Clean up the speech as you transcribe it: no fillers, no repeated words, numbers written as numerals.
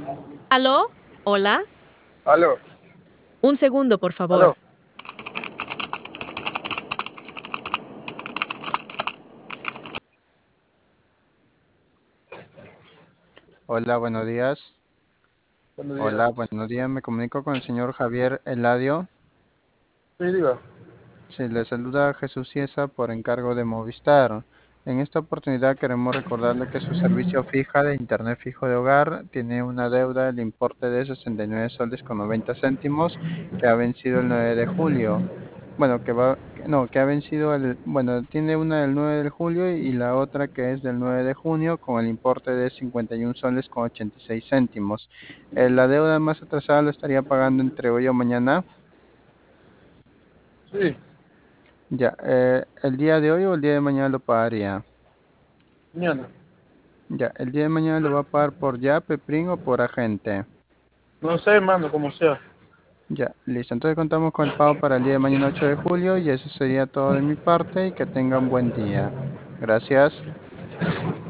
¿Aló? ¿Hola? Aló, Un segundo, por favor. aló. Hola, buenos días. Buenos días. Hola, buenos días. Me comunico con el señor Javier Eladio. Sí, diga. Se le saluda Jesús Ciesa por encargo de Movistar. En esta oportunidad queremos recordarle que su servicio fija de Internet fijo de hogar tiene una deuda del importe de 69 soles con 90 céntimos que ha vencido el 9 de julio. Bueno, no, que ha vencido bueno, tiene una del 9 de julio y la otra que es del 9 de junio con el importe de 51 soles con 86 céntimos. La deuda más atrasada lo estaría pagando entre hoy o mañana. Sí, Ya, el día de hoy o el día de mañana lo pagaría. mañana. Ya, el día de mañana lo va a pagar por Yape, PRIN o por agente. No sé, hermano, como sea. Ya, listo. Entonces contamos con el pago para el día de mañana 8 de julio y eso sería todo de mi parte y que tengan buen día. Gracias.